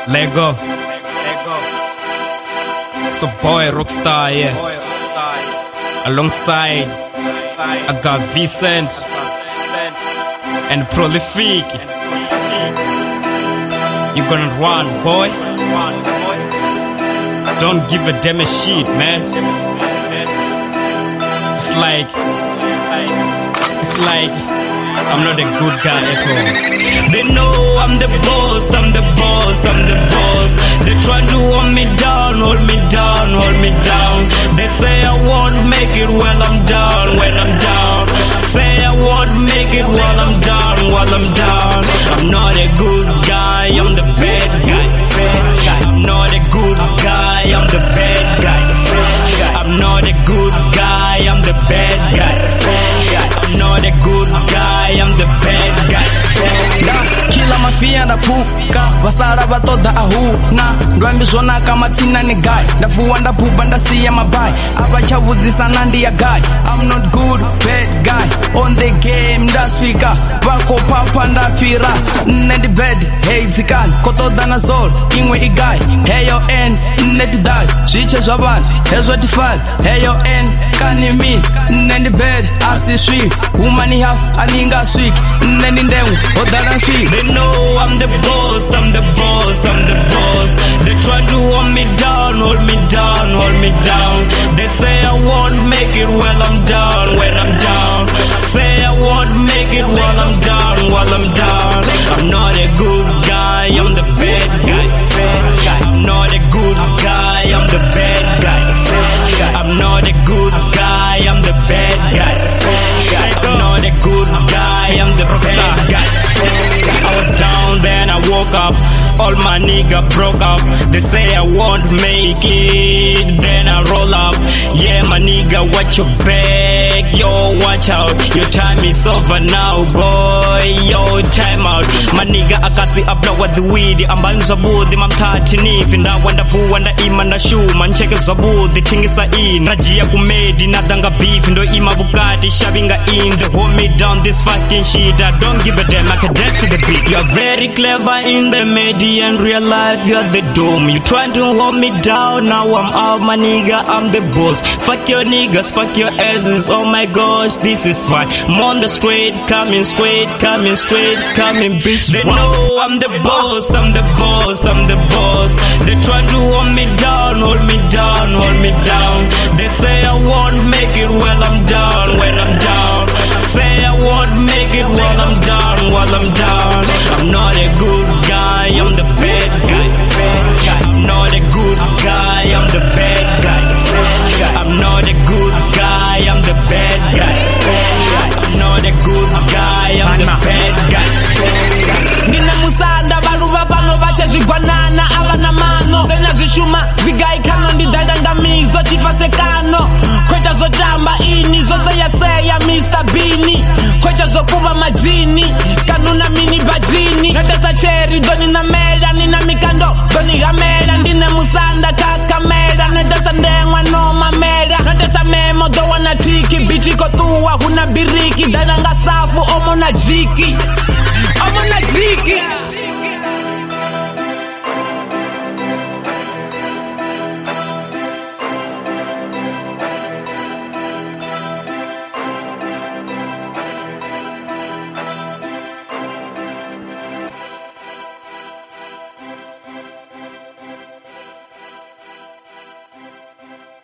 Lego. So boy Rockstar, yeah. Alongside I got Vincent and Prolific. You gonna run, boy. Don't give a damn shit, man. It's like I'm not a good guy at all. They know I'm the boss, I'm the boss, I'm the boss. They try to hold me down, hold me down, hold me down. They say I won't make it while I'm down, when I'm down. Say I won't make it while I'm down, while I'm down. I'm not a good guy, I'm the bad guy. I'm not a good guy, I'm the bad guy. I'm not a good guy, I'm the bad guy. I'm not a good guy, I'm the bad guy. Kila mafia ndapuka vasara vatoda ahuna ngwambizvona kama tina ni guy ndavuwa ndapupa ndasiya mabai avachavudzisana ndiya guy. I'm not good, bad guy on the game ndasvika vako papa ndafira nendi bad hey zikani kotoda na zol imwe igai heyo n neti die zviche zvavanhu hezvotifari heyo n kani mi nendi bad asisviki umani half aningasviki nendi ndengu odara sviki. They know I'm the boss, I'm the boss, I'm the boss. They try to hold me down, hold me down, hold me down. They say I won't make it while I'm down, when I'm down. Say I won't make it while I'm down, while I'm down. I'm not a good guy, I'm the bad guy. I'm not a good guy, I'm the bad guy. I'm not a good guy, I'm the bad guy. I'm not a good guy, I'm the bad guy. I was down, then I woke up. All my nigga broke up. They say I won't make it, then I roll up. Yeah, my nigga, watch your back. Yo, watch out. Your time is over now, boy. Yo, time out. My nigga, akasi ablawa ziwidi. Ambani zabudi, mamtati nifi. Na wanda ima na shoe. Mancheke zabudi, tingisa in. Rajia kumedi, nadanga beef. Ndo ima bukati, shabinga in. They hold me down, this fucking shit. I don't give a damn, I can dance to the beat. You're very clever in the media and real life, you're the dome. You trying to hold me down, now I'm out, my nigga, I'm the boss. Fuck your niggas, fuck your asses, oh my gosh, this is fine. I'm on the straight, coming straight, coming straight, coming bitch. They know I'm the boss, I'm the boss, I'm the boss. They try to hold me down, hold me down, hold me down. They say I won't make it while I'm down, when I'm down. Say I won't make it while I'm down, while I'm down. I'm not a good guy, I'm the bad guy. I'm not a good guy, I'm the bad guy. I'm not a good guy, I'm the bad guy. I'm not a good guy, I'm the bad guy. Nina musanda baluva pano vacha zvigwanana avana mano vena zvishuma zigaikano ndidadangamizo chifasekano kweta zotamba ini zoseyaseya Mr. Beanie kweta zokuva majini kanuna mini bajini notesa cheri doni na mera nina mikando doni gamera ndine musanda kakamera notesa ndengwa no mamera notesa memo dowa na tiki bichiko tuwa huna biriki dadanga safu omo na jiki I'm on a jiki.